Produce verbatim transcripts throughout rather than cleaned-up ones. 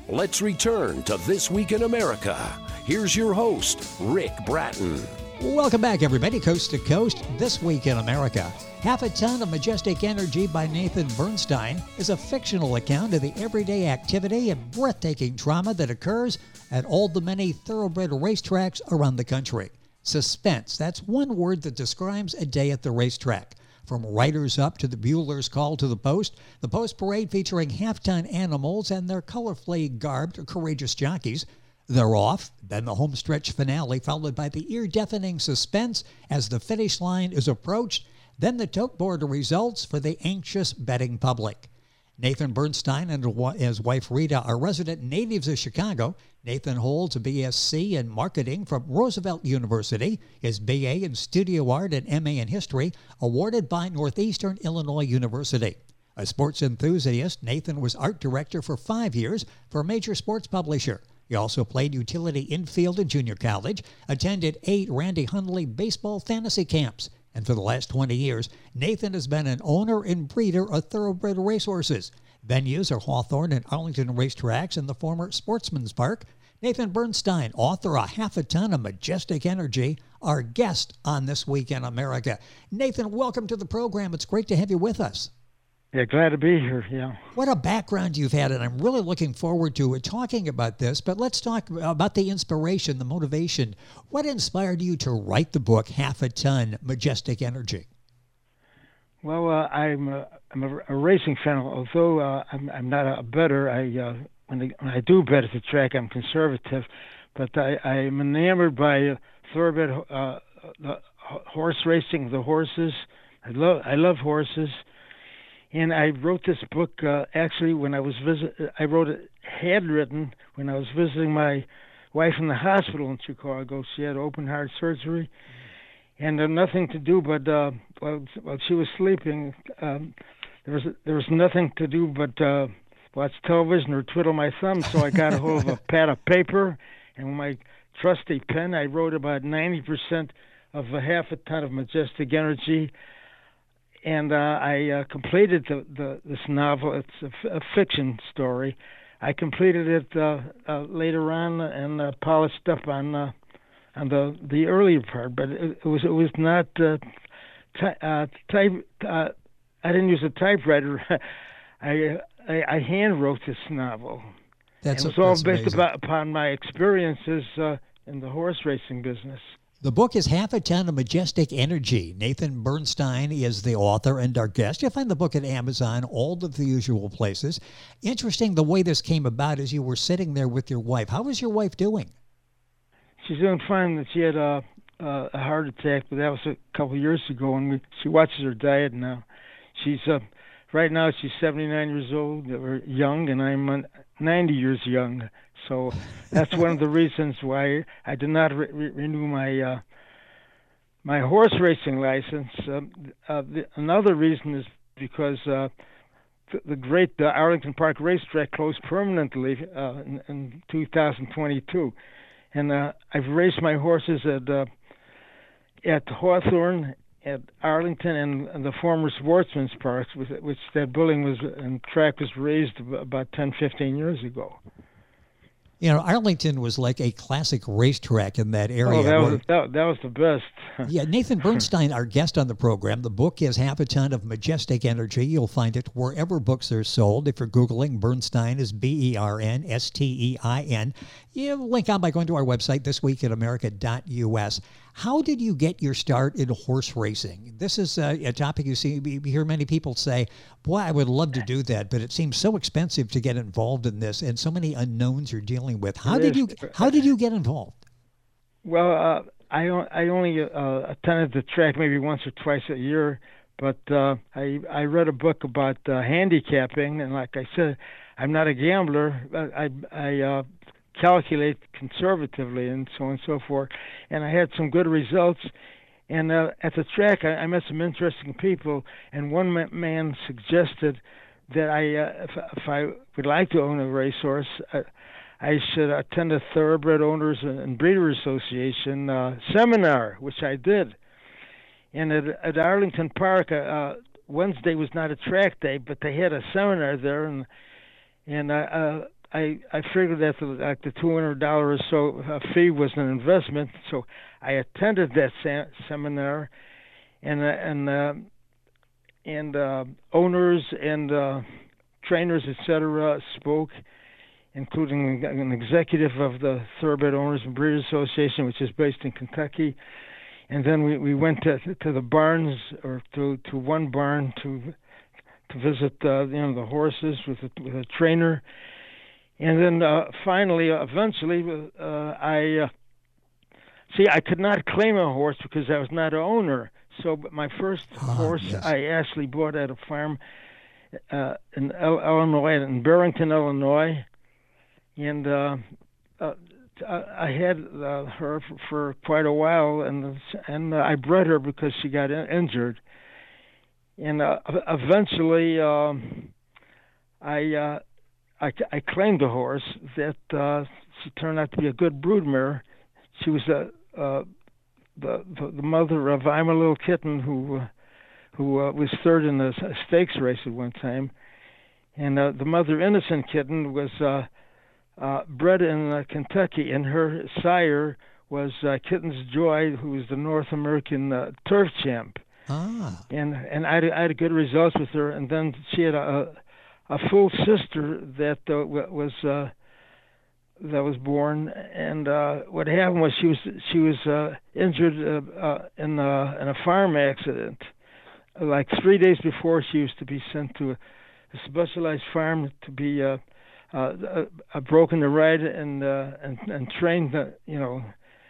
Let's return to This Week in America. Here's your host, Rick Bratton. Welcome back, everybody, coast to coast. This Week in America. Half a Ton of Majestic Energy by Nathan Bernstein is a fictional account of the everyday activity and breathtaking trauma that occurs at all the many thoroughbred racetracks around the country. Suspense, that's one word that describes a day at the racetrack. From riders up to the Bueller's Call to the Post, the Post Parade featuring half-ton animals and their colorfully garbed, courageous jockeys. They're off, then the homestretch finale, followed by the ear-deafening suspense as the finish line is approached, then the tote board results for the anxious betting public. Nathan Bernstein and his wife Rita are resident natives of Chicago. Nathan holds a B S c in marketing from Roosevelt University, his B A in studio art and M A in history, awarded by Northeastern Illinois University. A sports enthusiast, Nathan was art director for five years for a major sports publisher. He also played utility infield in junior college, attended eight Randy Hundley baseball fantasy camps, and for the last twenty years, Nathan has been an owner and breeder of thoroughbred racehorses. Venues are Hawthorne and Arlington racetracks and the former Sportsman's Park. Nathan Bernstein, author of Half a Ton of Majestic Energy, our guest on This Week in America. Nathan, welcome to the program. It's great to have you with us. Yeah, glad to be here, yeah. What a background you've had, and I'm really looking forward to it, talking about this. But let's talk about the inspiration, the motivation. What inspired you to write the book, Half a Ton, Majestic Energy? Well, uh, I'm, a, I'm a, a racing fan. Although uh, I'm, I'm not a bettor, I, uh, when, I, when I do bet at the track, I'm conservative. But I, I'm enamored by uh, thoroughbred uh, the horse racing, the horses. I love, I love horses. And I wrote this book uh, actually when I was visit. I wrote it handwritten when I was visiting my wife in the hospital in Chicago. She had open heart surgery, and uh, nothing to do but uh, while, while she was sleeping, um, there was there was nothing to do but uh, watch television or twiddle my thumbs. So I got a hold of a pad of paper, and with my trusty pen, I wrote about ninety percent of a Half a Ton of Majestic Energy. And uh, I uh, completed the, the, this novel. It's a, f- a fiction story. I completed it uh, uh, later on and uh, polished up on uh, on the the earlier part. But it, it was it was not uh, ty- uh, type. Uh, I didn't use a typewriter. I, I I hand wrote this novel. That's and it was all that's based amazing. about, upon my experiences uh, in the horse racing business. The book is Half a Ton of Majestic Energy. Nathan Bernstein is the author and our guest. You'll find the book at Amazon, all of the usual places. Interesting the way this came about as you were sitting there with your wife. How was your wife doing? She's doing fine. She had a, a, a heart attack, but that was a couple of years ago, and we, she watches her diet now. She's uh, right now she's seventy-nine years old, or young, and I'm uh, ninety years young. So that's one of the reasons why I did not re- re- renew my uh, my horse racing license. Uh, uh, the, another reason is because uh, the, the great uh, Arlington Park racetrack closed permanently uh, in, in two thousand twenty-two, and uh, I've raced my horses at uh, at Hawthorne, at Arlington, and, and the former Sportsman's Park, which, which that building was and track was raised about ten, fifteen years ago. You know, Arlington was like a classic racetrack in that area. Oh, that where, was that, that was the best. yeah, Nathan Bernstein, our guest on the program. The book is Half a Ton of Majestic Energy. You'll find it wherever books are sold. If you're Googling, Bernstein is B E R N S T E I N. You link on by going to our website, this week in america dot U S. How did you get your start in horse racing? This is a, a topic you see. You hear many people say, boy, I would love to do that, but it seems so expensive to get involved in this, and so many unknowns you're dealing with. How It did is. you How did you get involved? Well, uh, I o- I only uh, attended the track maybe once or twice a year, but uh, I I read a book about uh, handicapping, and like I said, I'm not a gambler. But I I uh, calculate conservatively and so on and so forth, and I had some good results. And uh, at the track, I, I met some interesting people, and one ma- man suggested that I, uh, if, if I would like to own a racehorse, uh, I should attend a Thoroughbred Owners and Breeders Association uh, seminar, which I did. And at, at Arlington Park, uh, Wednesday was not a track day, but they had a seminar there, and and uh, uh, I I figured that the, like the two hundred dollars or so uh, fee was an investment, so I attended that se- seminar, and uh, and uh, and uh, owners and uh, trainers, et cetera, spoke, including an executive of the Thoroughbred Owners and Breeders Association, which is based in Kentucky. And then we, we went to to the barns, or to, to one barn to to visit uh, you know the horses with a, with a trainer. And then uh, finally, uh, eventually, uh, I uh, see I could not claim a horse because I was not an owner. So, but my first ah, horse yes. I actually bought at a farm uh, in Illinois, in Barrington, Illinois, and uh, uh, I had uh, her for, for quite a while, and and uh, I bred her because she got in- injured, and uh, eventually um, I. Uh, I, I claimed a horse that uh, she turned out to be a good broodmare. She was a, uh, the, the the mother of I'm a Little Kitten, who uh, who uh, was third in the stakes race at one time, and uh, the mother Innocent Kitten was uh, uh, bred in uh, Kentucky, and her sire was uh, Kitten's Joy, who was the North American uh, turf champ. Ah. And and I had, I had good results with her, and then she had a, a a full sister that uh, was uh, that was born, and uh, what happened was she was she was uh, injured uh, uh, in a in a farm accident. Like three days before, she was to be sent to a, a specialized farm to be uh, uh, uh, broken to ride and uh, and and trained. Uh, you know,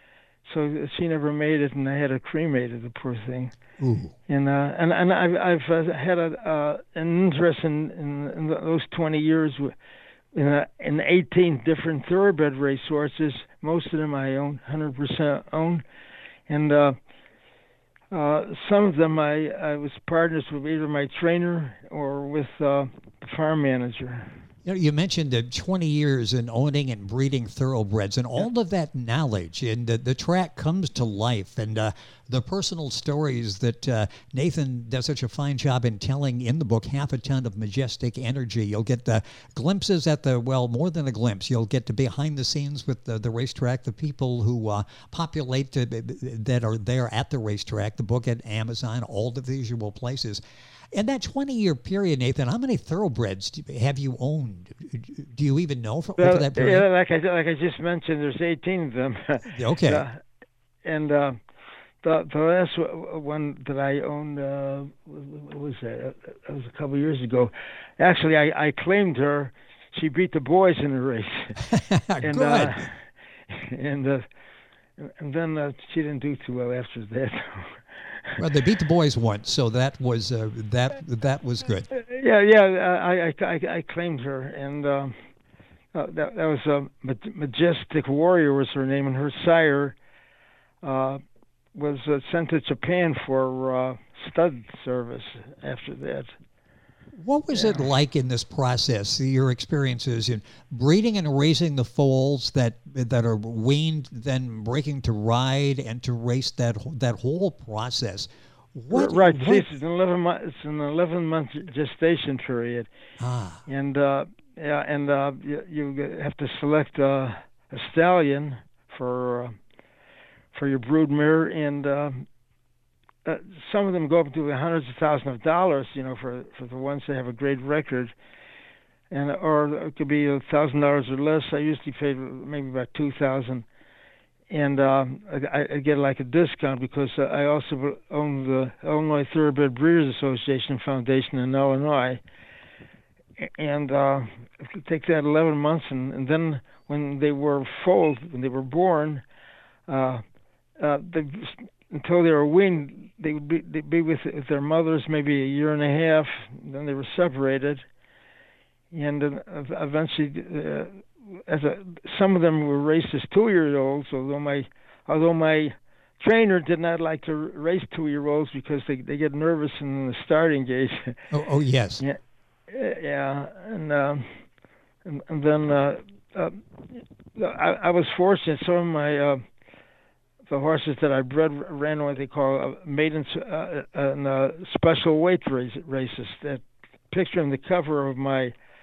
so she never made it, and I had her cremated. The poor thing. Ooh. And uh, and and I've I've uh, had a uh, an interest in, in, in those twenty years in uh, in eighteen different thoroughbred racehorses. Most of them I own, one hundred percent own, and uh, uh, some of them I, I was partners with either my trainer or with uh, the farm manager. You know, you mentioned the twenty years in owning and breeding thoroughbreds, and all yeah. of that knowledge, and the, the track comes to life, and uh, the personal stories that uh, Nathan does such a fine job in telling in the book, Half a Ton of Majestic Energy. You'll get the glimpses at the, well, more than a glimpse. You'll get to behind the scenes with the, the racetrack, the people who uh, populate the, that are there at the racetrack, the book at Amazon, all the visual places. In that twenty-year period, Nathan, how many thoroughbreds have you owned? Do you even know for, well, over that period? Yeah, like I like I just mentioned, there's eighteen of them. Okay. Uh, and uh, the the last one that I owned, uh, what was that? That was a couple of years ago. Actually, I, I claimed her. She beat the boys in the race. and, Good. Uh, and uh, and then uh, she didn't do too well after that. Well, they beat the boys once, so that was uh, that that was good. Yeah, yeah, I I, I, I claimed her, and uh, uh, that that was a uh, Majestic Warrior was her name, and her sire uh, was uh, sent to Japan for uh, stud service after that. What was yeah. it like in this process, your experiences in breeding and raising the foals that that are weaned, then breaking to ride and to race, that that whole process? What, right, what? See, it's an eleven month, it's an eleven month gestation period, ah. and uh, yeah, and uh, you, you have to select uh, a stallion for uh, for your broodmare, and uh, Uh, some of them go up to hundreds of thousands of dollars, you know, for for the ones that have a great record, and or it could be a thousand dollars or less. I usually pay maybe about two thousand, and um, I, I get like a discount because uh, I also own the Illinois Thoroughbred Breeders Association Foundation in Illinois, and uh, it takes that eleven months, and, and then when they were foaled, when they were born, uh, uh, they. Until they were weaned, they would be, they'd be with, with their mothers maybe a year and a half. Then they were separated, and uh, eventually, uh, as a, some of them were raised as two-year-olds. Although my, although my trainer did not like to race two-year-olds because they, they get nervous in the starting gate. Oh, oh yes. Yeah, yeah, and um, and, and then uh, uh, I, I was fortunate. Some of my uh, the horses that I bred ran what they call uh, maidens uh, and uh, special weight race, races. That picture on the cover of my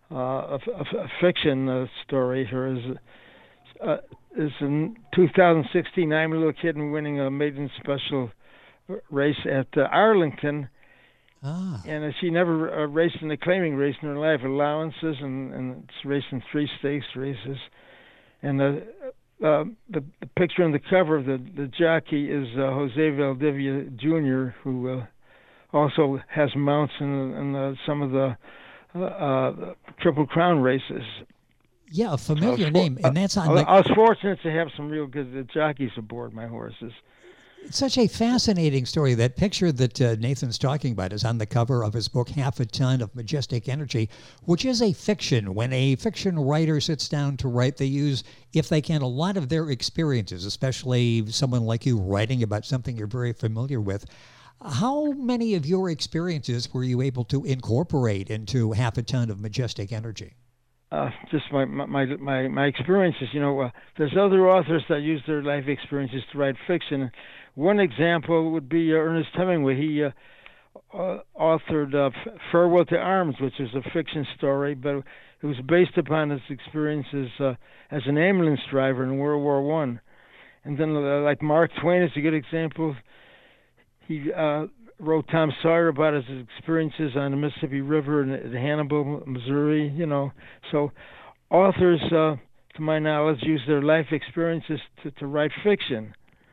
uh, a, a, a fiction uh, story here is uh, is in two thousand sixteen. I'm a little kid and winning a maiden special race at uh, Arlington. Ah. And uh, she never uh, raced in a claiming race in her life. Allowances, and, and it's raced in three stakes races. And uh, uh, the, the picture on the cover of the, the jockey is uh, Jose Valdivia Junior, who uh, also has mounts in, in uh, some of the uh, uh, Triple Crown races. Yeah, a familiar for, name, and that's on. I, the... I was fortunate to have some real good uh, jockeys aboard my horses. It's such a fascinating story. That picture that uh, Nathan's talking about is on the cover of his book, Half a Ton of Majestic Energy, which is a fiction. When a fiction writer sits down to write, they use, if they can, a lot of their experiences, especially someone like you writing about something you're very familiar with. How many of your experiences were you able to incorporate into Half a Ton of Majestic Energy? Uh, just my my my my experiences. You know, uh, there's other authors that use their life experiences to write fiction. One example would be uh, Ernest Hemingway. He uh, uh, authored uh, Farewell to Arms, which is a fiction story, but it was based upon his experiences uh, as an ambulance driver in World War One. And then, uh, like Mark Twain is a good example. He uh, wrote Tom Sawyer about his experiences on the Mississippi River in, in Hannibal, Missouri. You know, so authors, uh, to my knowledge, use their life experiences to, to write fiction.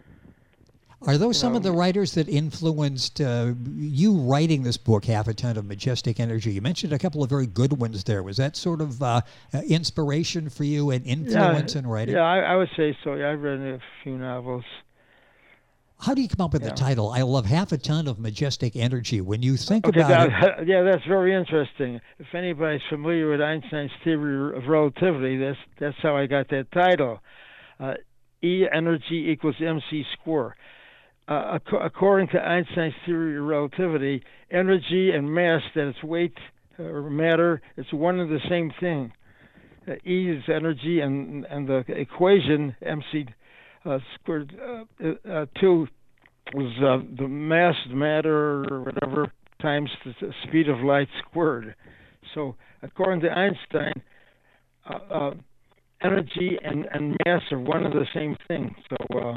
Are those you some know, of the writers that influenced uh, you writing this book, Half a Ton of Majestic Energy? You mentioned a couple of very good ones there. Was that sort of uh, uh, inspiration for you and influence yeah, in writing? Yeah, I, I would say so. Yeah, I've read a few novels. How do you come up with yeah. the title? I love Half a Ton of Majestic Energy. When you think okay, about that, it... Yeah, that's very interesting. If anybody's familiar with Einstein's theory of relativity, that's, that's how I got that title. Uh, E energy equals mc squared. Uh, ac- according to Einstein's theory of relativity, energy and mass, that is weight or matter, it's one and the same thing. Uh, E is energy, and and the equation mc uh, squared uh, uh, two was uh, the mass, matter, or whatever, times the speed of light squared. So according to Einstein, uh, uh, energy and, and mass are one and the same thing. So uh,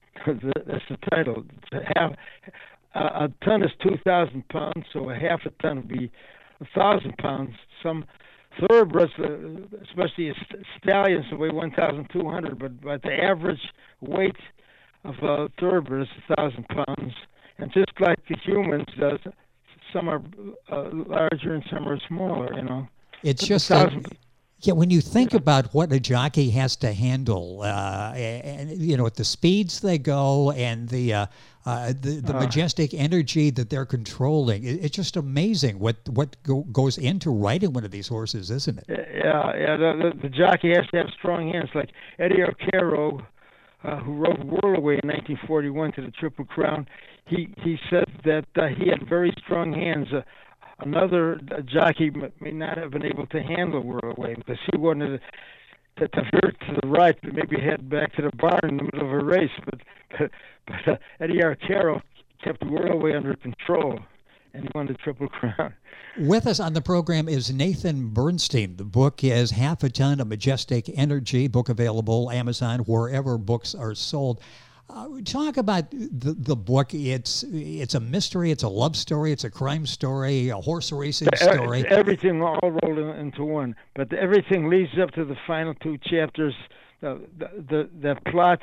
that's the title. Half, uh, a ton is two thousand pounds, so a half a ton would be a thousand pounds. Some thoroughbreds, uh, especially stallions, weigh one thousand two hundred, but, but the average weight of a thoroughbred is a thousand pounds. And just like the humans, uh, some are uh, larger and some are smaller. You know, it's but just a, yeah. When you think about what a jockey has to handle, uh, and you know, at the speeds they go and the uh, uh, the, the uh, majestic energy that they're controlling, it, it's just amazing what what go, goes into riding one of these horses, isn't it? Yeah, yeah. The, the, the jockey has to have strong hands, like Eddie Arcaro, uh, who rode Whirlaway in nineteen forty-one to the Triple Crown. He he said that uh, he had very strong hands. Uh, Another jockey may not have been able to handle Whirlaway because he wanted to, to veer to the right, but maybe head back to the barn in the middle of a race. But, but, but uh, Eddie Arcaro kept Whirlaway under control, and he won the Triple Crown. With us on the program is Nathan Bernstein. The book is Half a Ton of Majestic Energy, book available Amazon, wherever books are sold. Uh, talk about the the book. It's it's a mystery. It's a love story. It's a crime story. A horse racing story. Everything all rolled in, into one. But everything leads up to the final two chapters. The the the, the plot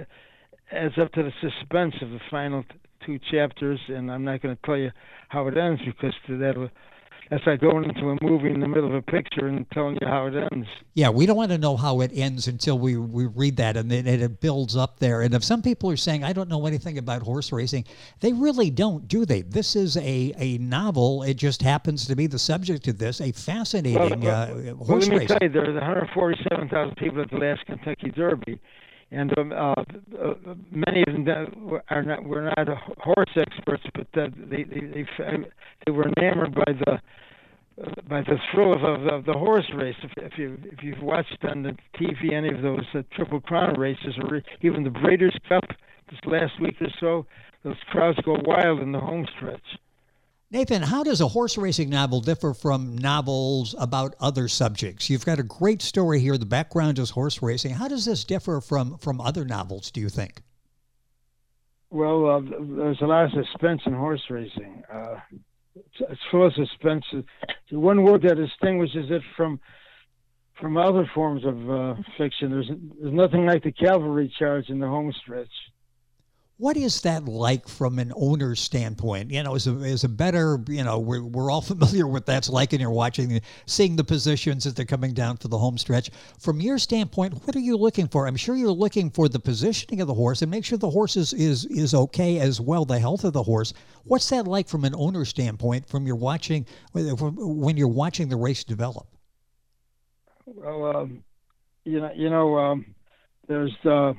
adds up to the suspense of the final two chapters, and I'm not going to tell you how it ends because that'll. That's like going into a movie in the middle of a picture and telling you how it ends. Yeah, we don't want to know how it ends until we, we read that, and then it builds up there. And if some people are saying, I don't know anything about horse racing, they really don't, do they? This is a, a novel. It just happens to be the subject of this, a fascinating well, uh, well, horse well, let me racing. tell you, there were one hundred forty-seven thousand people at the last Kentucky Derby. And um, uh, uh, many of them are not were not horse experts, but uh, they, they they they were enamored by the uh, by the thrill of, of, of the horse race. If, if you if you've watched on the T V any of those uh, Triple Crown races, or even the Breeders' Cup this last week or so, those crowds go wild in the home stretch. Nathan, how does a horse racing novel differ from novels about other subjects? You've got a great story here. The background is horse racing. How does this differ from, from other novels, do you think? Well, uh, there's a lot of suspense in horse racing. Uh, it's, it's full of suspense. The one word that distinguishes it from from other forms of uh, fiction, there's there's nothing like the cavalry charge in the home stretch. What is that like from an owner's standpoint? You know, as a, as a better, you know, we're, we're all familiar with that's like, and you're watching, seeing the positions as they're coming down for the home stretch. From your standpoint, what are you looking for? I'm sure you're looking for the positioning of the horse and make sure the horse is, is, is okay as well, the health of the horse. What's that like from an owner's standpoint from your watching, when you're watching the race develop? Well, um, you know, you know, um, there's the,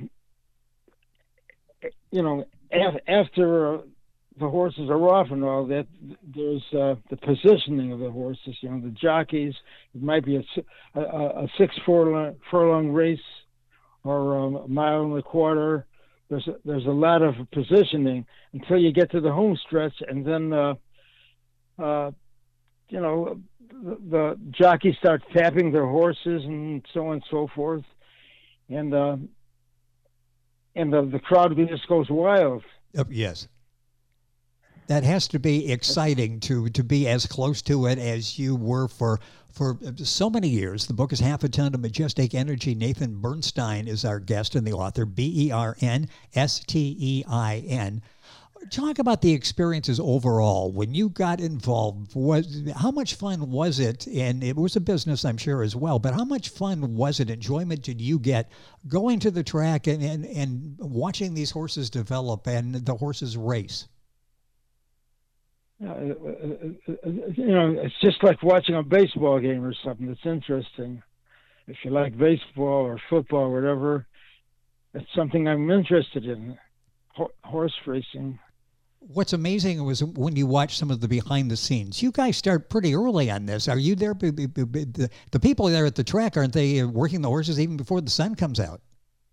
you know, af- after uh, the horses are off and all that, there's uh, the positioning of the horses. You know, the jockeys. It might be a, a, a six furlong, furlong race or a mile and a quarter. There's a, there's a lot of positioning until you get to the home stretch, and then uh, uh, you know, the, the jockeys start tapping their horses and so on and so forth, and. Uh, And the, the crowd just goes wild. Uh, yes. That has to be exciting to, to be as close to it as you were for for so many years. The book is Half a Ton of Majestic Energy. Nathan Bernstein is our guest and the author, B E R N S T E I N. Talk about the experiences overall. When you got involved, was how much fun was it? And it was a business, I'm sure, as well. But how much fun was it? Enjoyment did you get going to the track and, and, and watching these horses develop and the horses race? Uh, you know, it's just like watching a baseball game or something. It's interesting. If you like baseball or football or whatever, it's something I'm interested in, Ho- horse racing. What's amazing was when you watch some of the behind the scenes. You guys start pretty early on this. Are you there? The, the people there at the track, aren't they working the horses even before the sun comes out?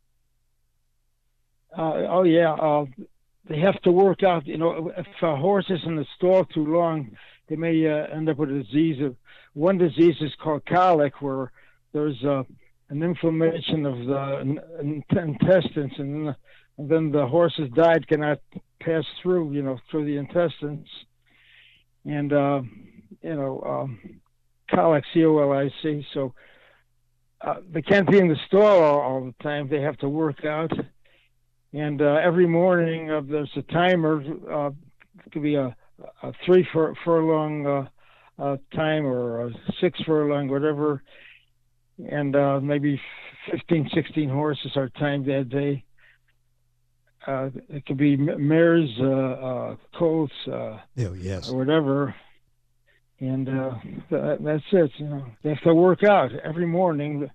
Uh, oh, yeah. Uh, they have to work out. You know, if a horse is in the stall too long, they may uh, end up with a disease. Of, one disease is called colic, where there's uh, an inflammation of the in, in, intestines, and, and then the horse's diet cannot pass through, you know, through the intestines, and uh, you know, um, colic, C O L I C. So uh, they can't be in the stall all, all the time. They have to work out, and uh, every morning uh, there's a timer. Uh, it could be a, a three fur, furlong uh, uh, time or a six furlong, whatever, and uh, maybe fifteen, sixteen horses are timed that day. Uh, it could be mares, uh, uh, colts, uh, oh, yes. or whatever, and uh, that, that's it. You know, they have to work out every morning.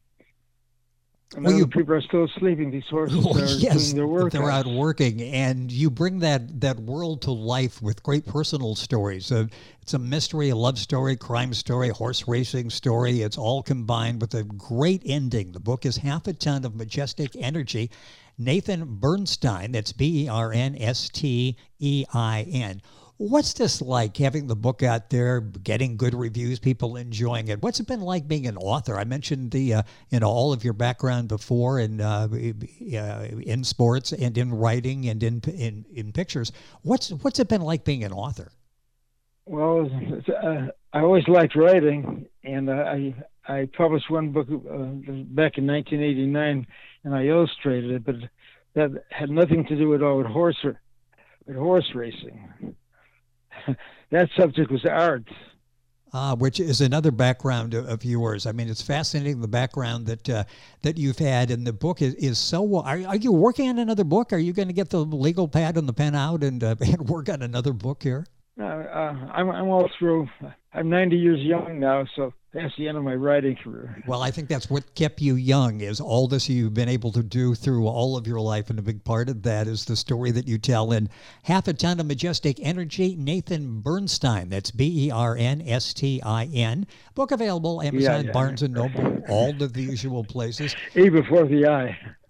And well, you, people are still sleeping. These horses well, are yes, doing their work. They're out working, and you bring that that world to life with great personal stories. Uh, it's a mystery, a love story, crime story, horse racing story. It's all combined with a great ending. The book is Half a Ton of Majestic Energy. Nathan Bernstein, that's B E R N S T E I N. What's this like, having the book out there, getting good reviews, people enjoying it? What's it been like being an author? I mentioned the, uh, you know, all of your background before in uh, uh, in sports and in writing and in in in pictures. What's what's it been like being an author? Well, uh, I always liked writing, and uh, I I published one book uh, back in nineteen eighty-nine, and I illustrated it, but that had nothing to do at all with horse with horse racing. That subject was art. Uh, which is another background of, of yours. I mean, it's fascinating, the background that uh, that you've had, and the book is, is so... Are, are you working on another book? Are you going to get the legal pad and the pen out and, uh, and work on another book here? Uh, uh, I'm, I'm all through. I'm ninety years young now, so that's the end of my writing career. Well, I think that's what kept you young, is all this you've been able to do through all of your life, and a big part of that is the story that you tell in Half a Ton of Majestic Energy. Nathan Bernstein, that's B E R N S T I N. Book available, Amazon, yeah, yeah. Barnes and Noble, all of the usual places. E before the I.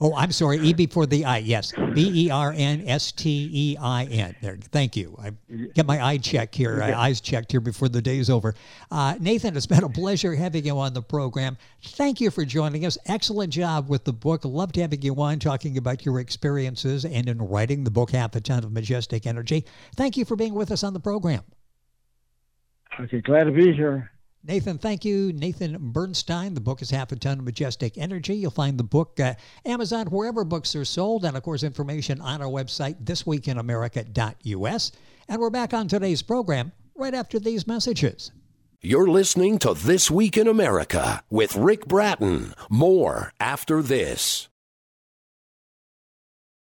Oh, I'm sorry. E before the I. Yes. B E R N S T E I N. There. Thank you. I get my eye check here, yeah. eyes checked here before the day's over. Uh, Nathan, it's been a pleasure having you on the program. Thank you for joining us. Excellent job with the book. Loved having you on, talking about your experiences and in writing the book, Half a Ton of Majestic Energy. Thank you for being with us on the program. Okay, glad to be here. Nathan, thank you. Nathan Bernstein. The book is Half a Ton of Majestic Energy. You'll find the book uh, Amazon, wherever books are sold, and, of course, information on our website, this week in america dot U S. And we're back on today's program right after these messages. You're listening to This Week in America with Rick Bratton. More after this.